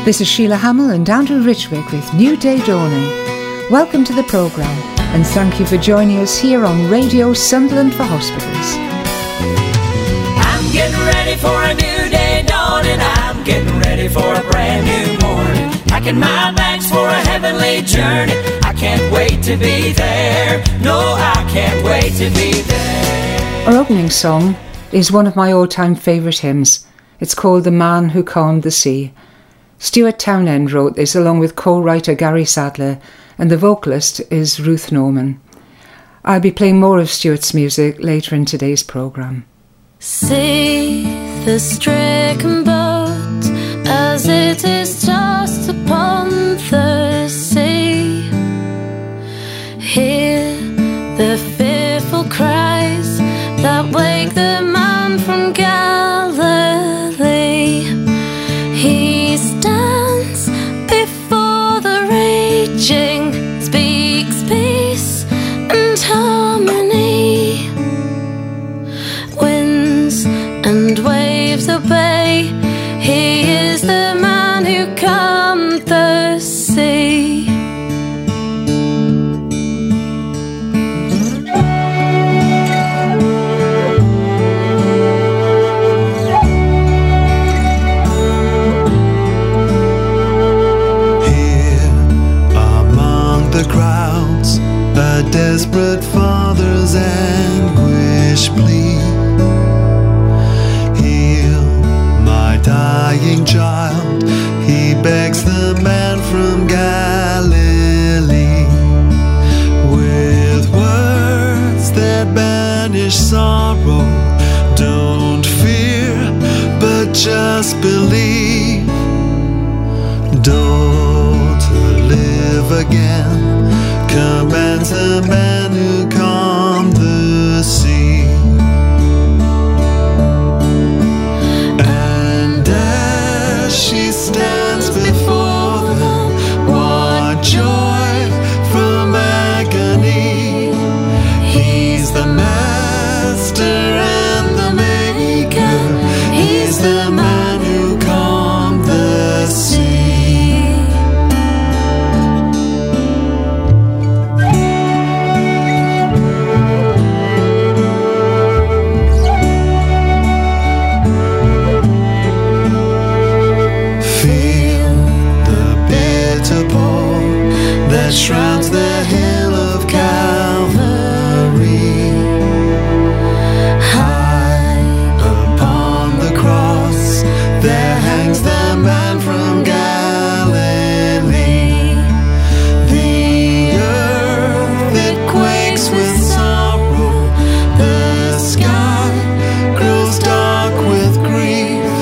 This is Sheila Hamill and Andrew Richwick with New Day Dawning. Welcome to the programme and thank you for joining us here on Radio Sunderland for Hospitals. I'm getting ready for a new day dawning. I'm getting ready for a brand new morning. Packing my bags for a heavenly journey. I can't wait to be there. No, I can't wait to be there. Our opening song is one of my all-time favourite hymns. It's called The Man Who Calmed the Sea. Stuart Townend wrote this along with co-writer Gary Sadler, and the vocalist is Ruth Norman. I'll be playing more of Stuart's music later in today's programme. See the stricken boat as it is tossed upon the sea. Hear the fearful cries that wake the man from Galilee. He stands before the raging, speaks peace and harmony. Winds and waves obey. He is the man who calmed the sea. Crowds, a desperate father's anguish plea. Heal my dying child, he begs the man from Galilee. With words that banish sorrow, don't fear, but just believe. Daughter, live again, commands the man who calmed the sea. And as she stands before them, what joy from agony. He's the master and the maker. He's the man who calmed the sea. Shrouds the hill of Calvary. High upon the cross there hangs the man from Galilee. The earth it quakes with sorrow, the sky grows dark with grief.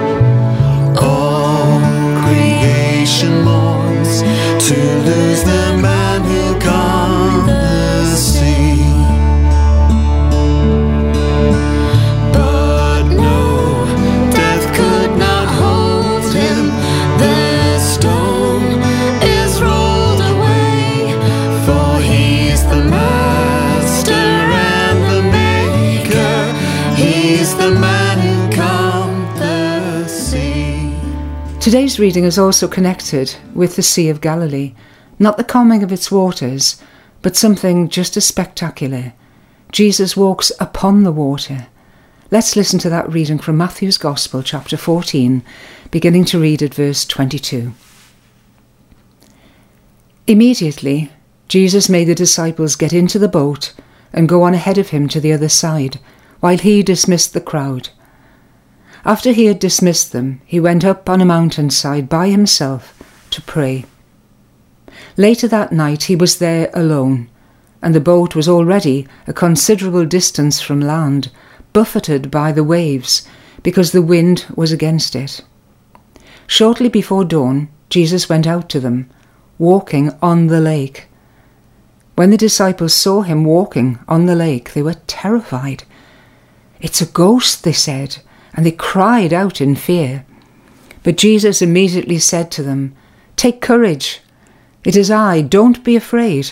All creation mourns to lose the man who calmed the sea. But no, death could not hold him. The stone is rolled away, for he's the master and the maker. He's the man who calmed the sea. Today's reading is also connected with the Sea of Galilee. Not the calming of its waters, but something just as spectacular. Jesus walks upon the water. Let's listen to that reading from Matthew's Gospel, chapter 14, beginning to read at verse 22. Immediately, Jesus made the disciples get into the boat and go on ahead of him to the other side, while he dismissed the crowd. After he had dismissed them, he went up on a mountainside by himself to pray. Later that night he was there alone, and the boat was already a considerable distance from land, buffeted by the waves, because the wind was against it. Shortly before dawn, Jesus went out to them, walking on the lake. When the disciples saw him walking on the lake, they were terrified. "It's a ghost," they said, and they cried out in fear. But Jesus immediately said to them, "Take courage. It is I, don't be afraid."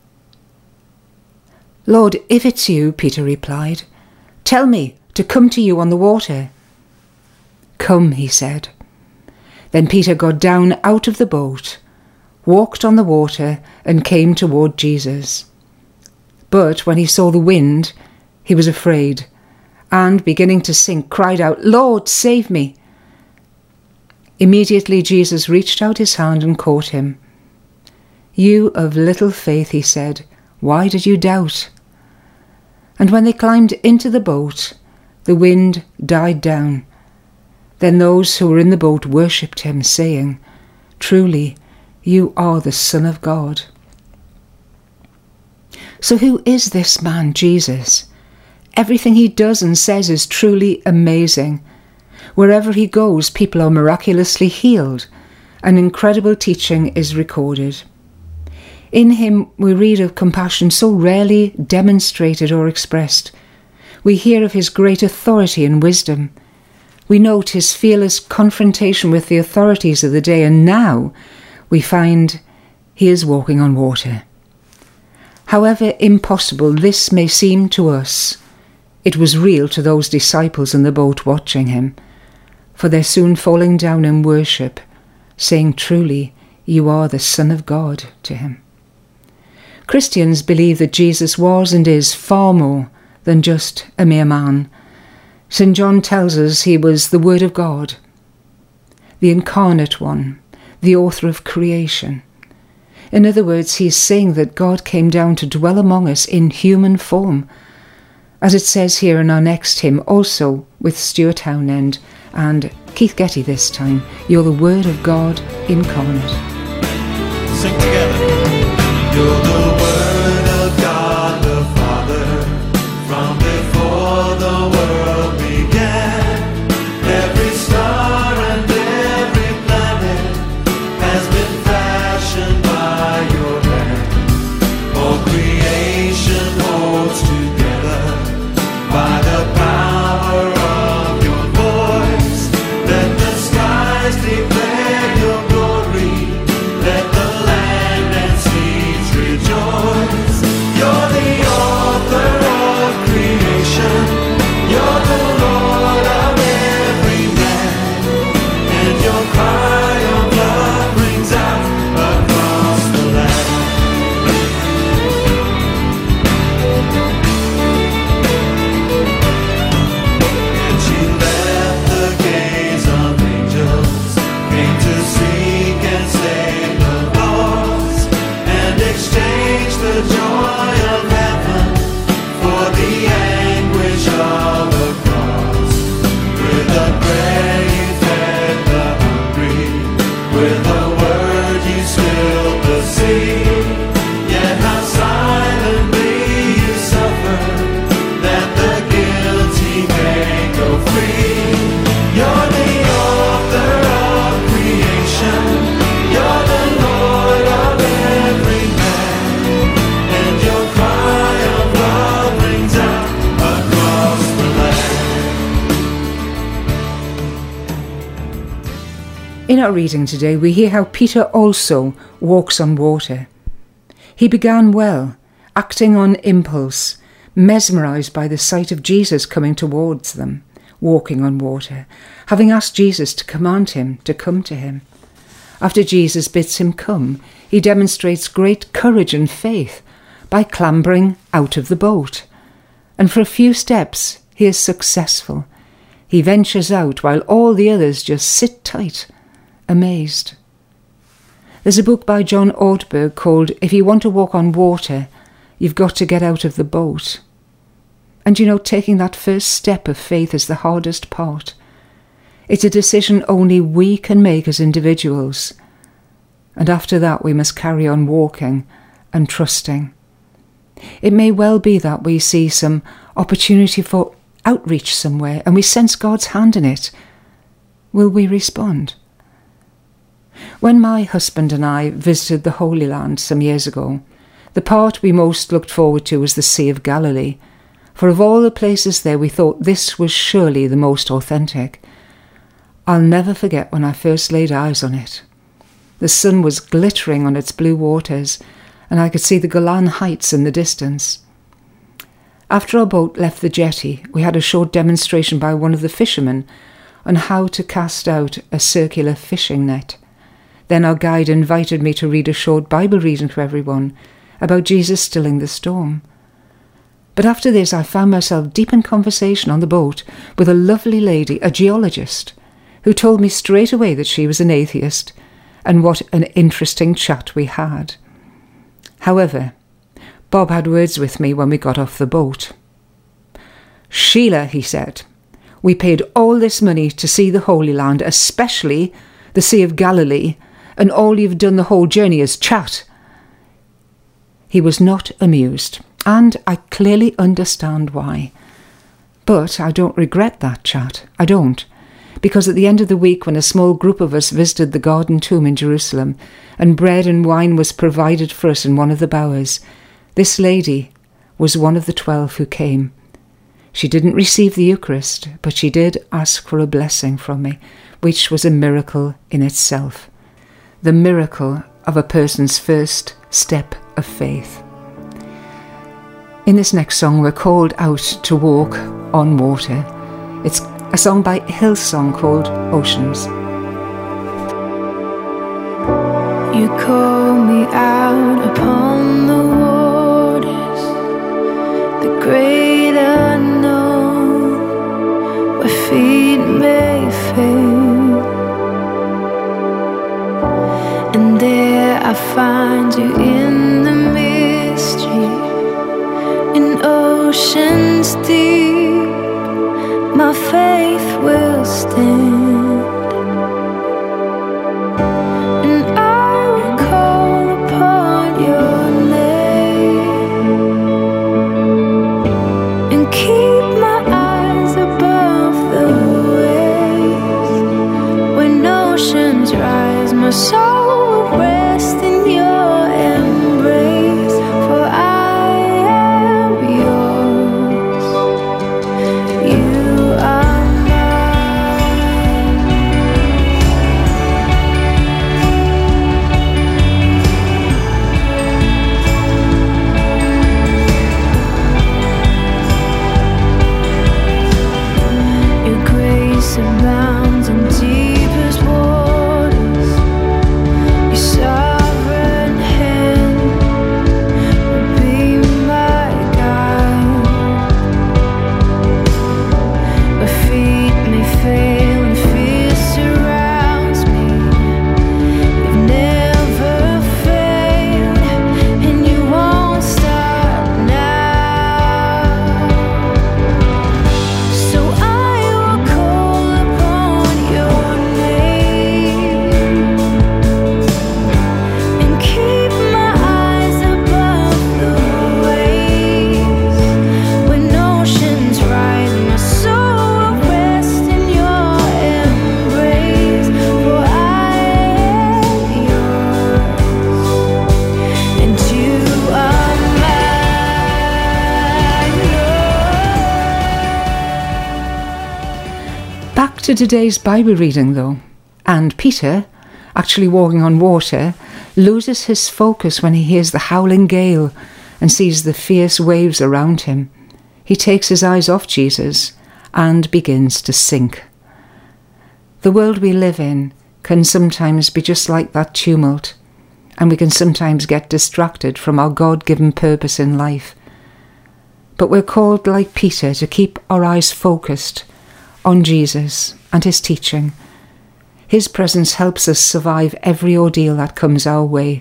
"Lord, if it's you," Peter replied, "tell me to come to you on the water." "Come," he said. Then Peter got down out of the boat, walked on the water, and came toward Jesus. But when he saw the wind, he was afraid, and, beginning to sink, cried out, "Lord, save me!" Immediately Jesus reached out his hand and caught him. "You of little faith," he said, "why did you doubt?" And when they climbed into the boat, the wind died down. Then those who were in the boat worshipped him, saying, "Truly, you are the Son of God." So who is this man, Jesus? Everything he does and says is truly amazing. Wherever he goes, people are miraculously healed, and incredible teaching is recorded. In him we read of compassion so rarely demonstrated or expressed. We hear of his great authority and wisdom. We note his fearless confrontation with the authorities of the day, and now we find he is walking on water. However impossible this may seem to us, it was real to those disciples in the boat watching him, for they're soon falling down in worship, saying, "Truly, you are the Son of God," to him. Christians believe that Jesus was and is far more than just a mere man. St. John tells us he was the Word of God, the incarnate one, the author of creation. In other words, he's saying that God came down to dwell among us in human form, as it says here in our next hymn, also with Stuart Townend and Keith Getty this time, "You're the Word of God incarnate." Sing together. You're the Word of God the Father, from before the world began. Every star and every planet has been fashioned by your hand. All creation holds together by the power of your voice. Let the skies declare your glory. Let the land and seas rejoice. You're the author of creation. You're the Lord of every man. And your cry of love rings out across the land. And she left the gaze of angels, came to seek and save the lost, and exchanged the joy of heaven for the anguish of the cross. With a prayer you fed the hungry, with a word you stilled the sea. Yet how silently you suffered, that the guilty may go free. You're the author of creation. You're the Lord of every man. And your cry of love rings out across the land. In our reading today, we hear how Peter also walks on water. He began well, acting on impulse, mesmerised by the sight of Jesus coming towards them, walking on water, having asked Jesus to command him to come to him. After Jesus bids him come, he demonstrates great courage and faith by clambering out of the boat. And for a few steps, he is successful. He ventures out while all the others just sit tight, amazed. There's a book by John Ortberg called "If You Want to Walk on Water, You've Got to Get Out of the Boat." And you know, taking that first step of faith is the hardest part. It's a decision only we can make as individuals. And after that, we must carry on walking and trusting. It may well be that we see some opportunity for outreach somewhere and we sense God's hand in it. Will we respond? When my husband and I visited the Holy Land some years ago, the part we most looked forward to was the Sea of Galilee, for of all the places there we thought this was surely the most authentic. I'll never forget when I first laid eyes on it. The sun was glittering on its blue waters, and I could see the Golan Heights in the distance. After our boat left the jetty, we had a short demonstration by one of the fishermen on how to cast out a circular fishing net. Then our guide invited me to read a short Bible reading to everyone about Jesus stilling the storm. But after this, I found myself deep in conversation on the boat with a lovely lady, a geologist, who told me straight away that she was an atheist, and what an interesting chat we had. However, Bob had words with me when we got off the boat. "Sheila," he said, "we paid all this money to see the Holy Land, especially the Sea of Galilee, and all you've done the whole journey is chat." He was not amused, and I clearly understand why. But I don't regret that chat. I don't. Because at the end of the week, when a small group of us visited the Garden Tomb in Jerusalem, and bread and wine was provided for us in one of the bowers, this lady was one of the 12 who came. She didn't receive the Eucharist, but she did ask for a blessing from me, which was a miracle in itself. The miracle of a person's first step of faith. In this next song, we're called out to walk on water. It's a song by Hillsong called Oceans. You call me out upon the waters, the great unknown, where feet may fail, and there I find you in the mystery, in oceans deep. My faith will stand, and I will call upon your name, and keep my eyes above the waves. When oceans rise, my soul will rest in your embrace, for I am yours. You are mine. Your grace abounds in deepest waters. Your sovereign hand will be my guide. Where feet may fail and fear surrounds me, you've never failed, and you won't stop now. So I will call upon your name, and keep my eyes above the waves. When oceans rise, my soul will rest in your embrace, for I am yours, and you are mine. Back to today's Bible reading though, and Peter, actually walking on water, loses his focus when he hears the howling gale and sees the fierce waves around him. He takes his eyes off Jesus and begins to sink. The world we live in can sometimes be just like that tumult, and we can sometimes get distracted from our God-given purpose in life. But we're called, like Peter, to keep our eyes focused on Jesus and his teaching. His presence helps us survive every ordeal that comes our way.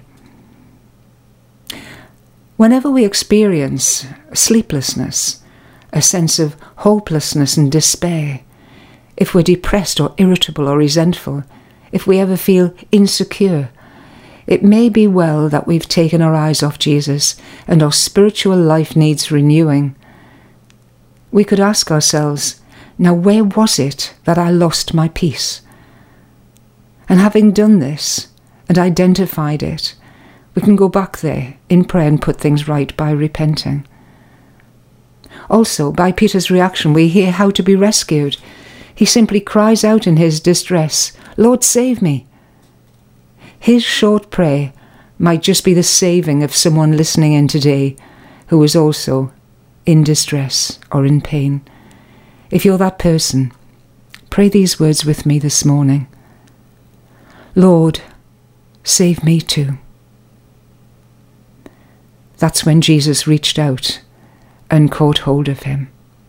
Whenever we experience sleeplessness, a sense of hopelessness and despair, if we're depressed or irritable or resentful, if we ever feel insecure, it may be well that we've taken our eyes off Jesus and our spiritual life needs renewing. We could ask ourselves, now where was it that I lost my peace? And having done this and identified it, we can go back there in prayer and put things right by repenting. Also, by Peter's reaction, we hear how to be rescued. He simply cries out in his distress, "Lord, save me." His short prayer might just be the saving of someone listening in today who is also in distress or in pain. If you're that person, Pray these words with me this morning. Lord, save me too. That's when Jesus reached out and caught hold of him.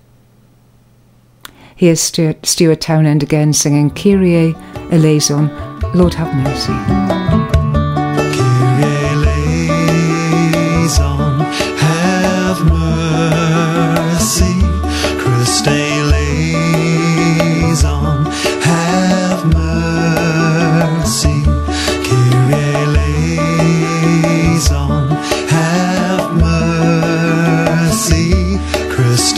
Here's Stuart Townend again singing Kyrie eleison, Lord have mercy. Kyrie eleison, have mercy. Christe eleison, have mercy. Kyrie eleison, have mercy. Christe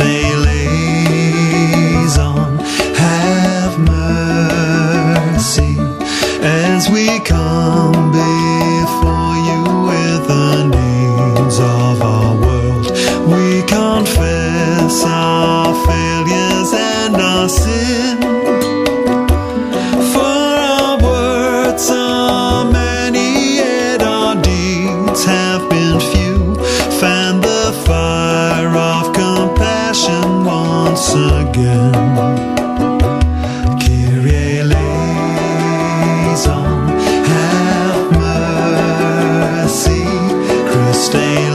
eleison, have mercy. As we come before you with the needs of our world, we confess our failures and our sin. For our words are many, yet our deeds have been few. Fan the fire of compassion once again. Kyrie eleison, have mercy. Christe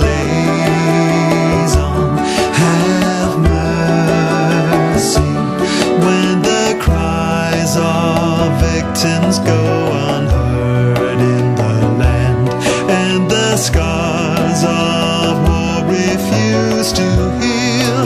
eleison, have mercy. When the cries of victims go unheard in the land, and the scars of war refuse to heal,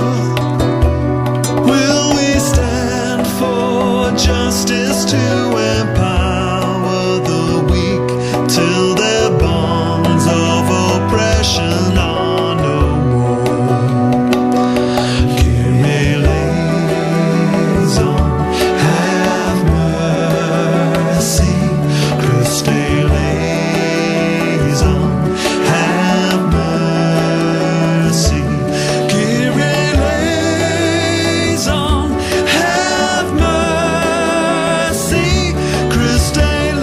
will we stand for justice to empower the weak till their bonds of oppression are no more? Kyrie eleison, have mercy. Christe eleison, have mercy. Kyrie eleison, have mercy. Christe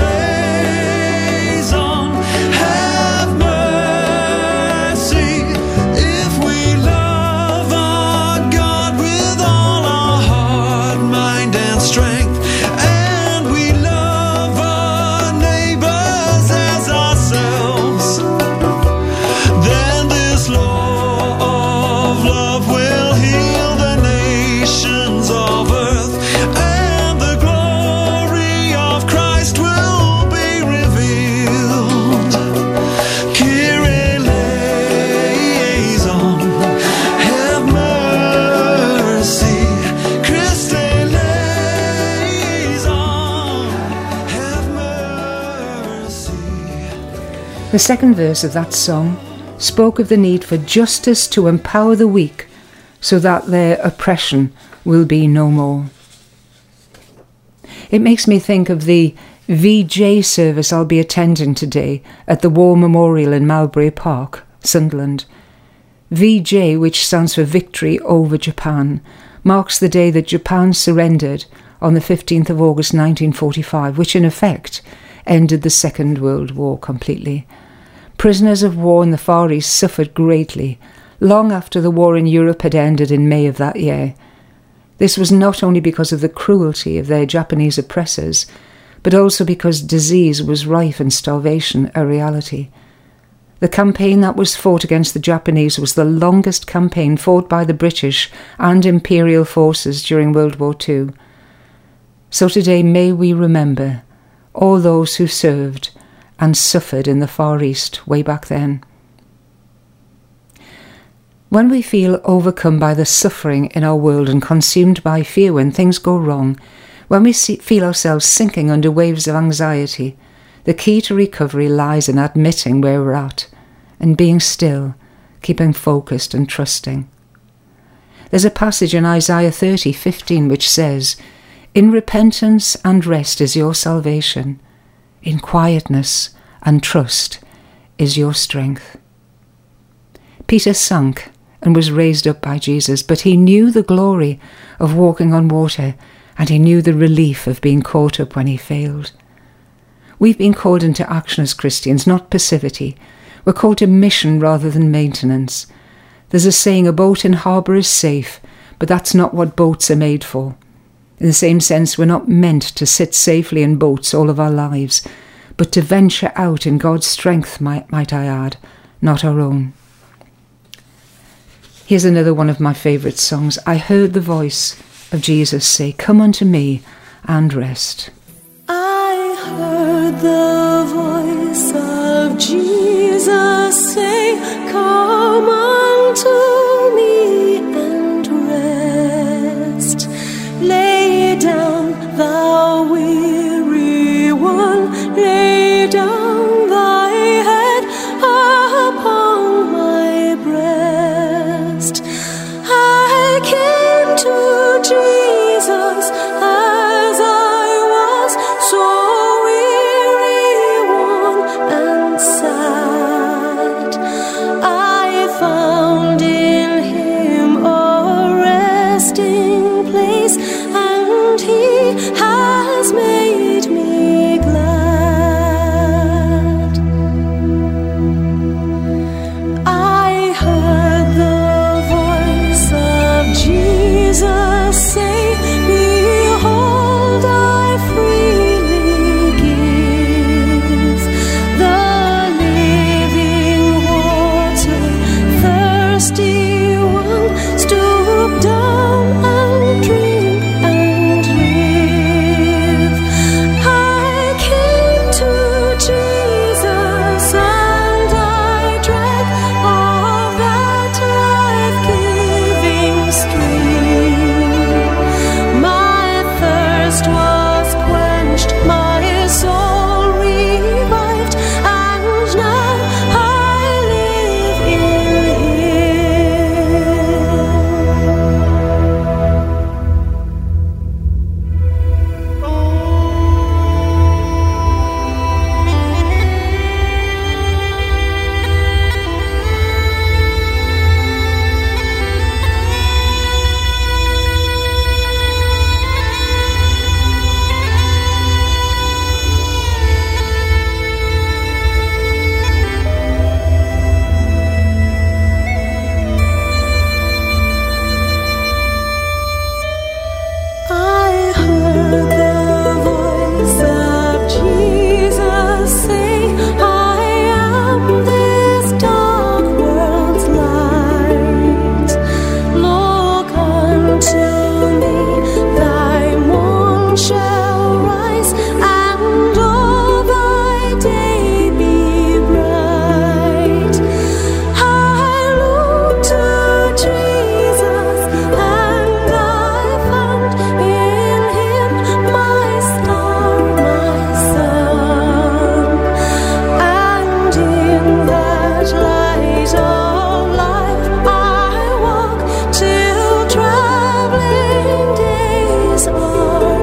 eleison, have mercy. If we love our God with all our heart, mind and strength, and we love our neighbors as ourselves, then this law of love will heal the nations of earth, and the glory of Christ will be revealed. Kyrie eleison, have mercy. Christe eleison, have mercy. The second verse of that song spoke of the need for justice to empower the weak so that their oppression will be no more. It makes me think of the VJ service I'll be attending today at the War Memorial in Malbury Park, Sunderland. VJ, which stands for Victory Over Japan, marks the day that Japan surrendered on the 15th of August 1945, which in effect ended the Second World War completely. Prisoners of war in the Far East suffered greatly, long after the war in Europe had ended in May of that year. This was not only because of the cruelty of their Japanese oppressors, but also because disease was rife and starvation a reality. The campaign that was fought against the Japanese was the longest campaign fought by the British and Imperial forces during World War II. So today may we remember all those who served and suffered in the Far East way back then. When we feel overcome by the suffering in our world and consumed by fear when things go wrong, when we feel ourselves sinking under waves of anxiety, the key to recovery lies in admitting where we're at and being still, keeping focused and trusting. There's a passage in Isaiah 30:15 which says, "In repentance and rest is your salvation. In quietness and trust is your strength." Peter sank and was raised up by Jesus, but he knew the glory of walking on water, and he knew the relief of being caught up when he failed. We've been called into action as Christians, not passivity. We're called to mission rather than maintenance. There's a saying, a boat in harbour is safe, but that's not what boats are made for. In the same sense, we're not meant to sit safely in boats all of our lives, but to venture out in God's strength, might I add, not our own. Here's another one of my favourite songs. I heard the voice of Jesus say, "Come unto me and rest." I heard the voice of Jesus say, "Come unto me and rest. Lay down, thou weary one, lay down thy head upon my breast." I came to Jesus as I was, so weary, worn, and sad. I found in him a resting place, and he has made me glad. I heard the voice of Jesus say, "Behold, I freely give the living water, thirsty one, stoop down and drink and live." I came to Jesus and I drank of that life-giving stream. My thirst was quenched, my soul revived, and now I live in I heard the voice of Jesus say, "I am this dark world's light. Look unto me, thy morn shall rise, and all thy day be bright." I looked to Jesus, and I found in him my star, my sun, and in that light of life I walk till traveling days are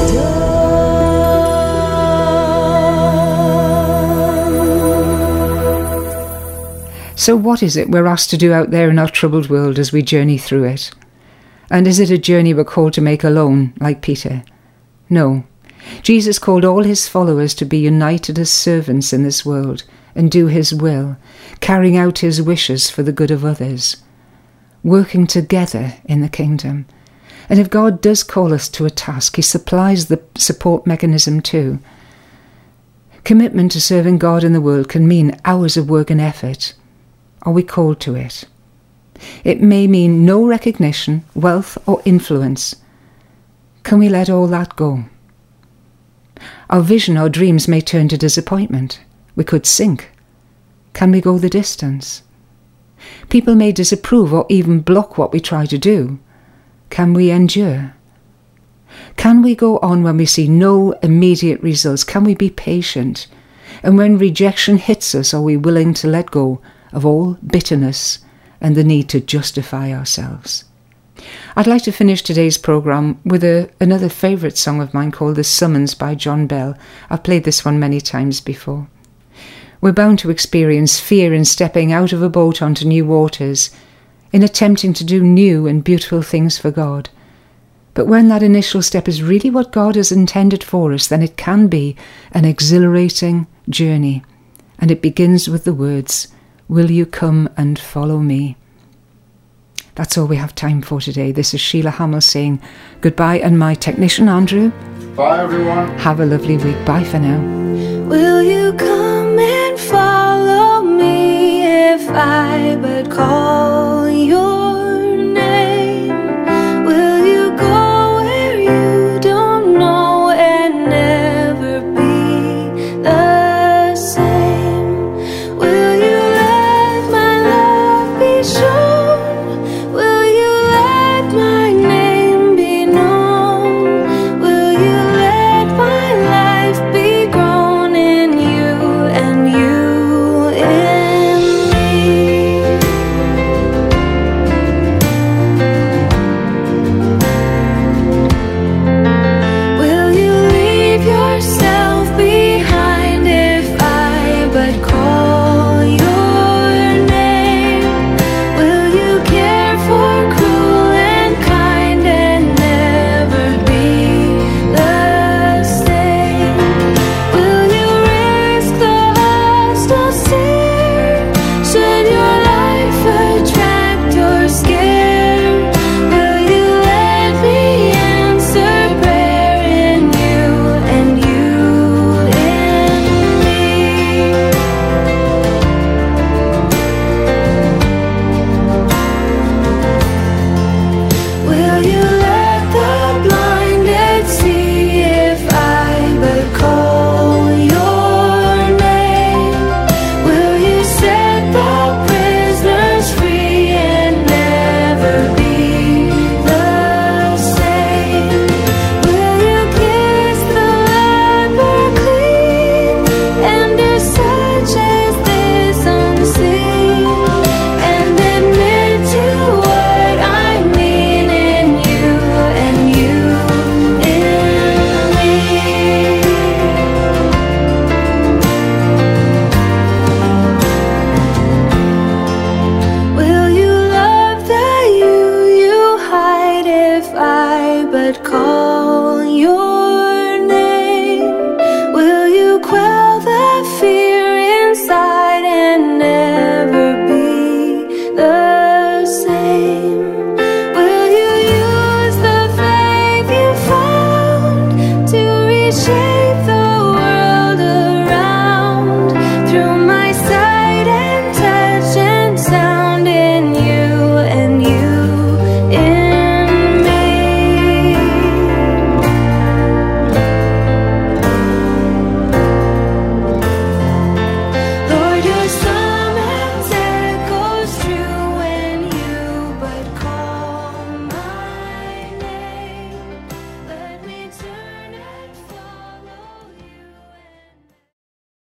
done. So what is it we're asked to do out there in our troubled world as we journey through it? And is it a journey we're called to make alone, like Peter? No. Jesus called all his followers to be united as servants in this world and do his will, carrying out his wishes for the good of others, working together in the kingdom. And if God does call us to a task, he supplies the support mechanism too. Commitment to serving God in the world can mean hours of work and effort. Are we called to it? It may mean no recognition, wealth, or influence. Can we let all that go? Our vision, our dreams may turn to disappointment. We could sink. Can we go the distance? People may disapprove or even block what we try to do. Can we endure? Can we go on when we see no immediate results? Can we be patient? And when rejection hits us, are we willing to let go of all bitterness and the need to justify ourselves? I'd like to finish today's programme with another favourite song of mine called The Summons by John Bell. I've played this one many times before. We're bound to experience fear in stepping out of a boat onto new waters, in attempting to do new and beautiful things for God. But when that initial step is really what God has intended for us, then it can be an exhilarating journey. And it begins with the words, "Will you come and follow me?" That's all we have time for today. This is Sheila Hamill saying goodbye, and my technician Andrew. Bye everyone. Have a lovely week. Bye for now. Will you come and follow me if I but call?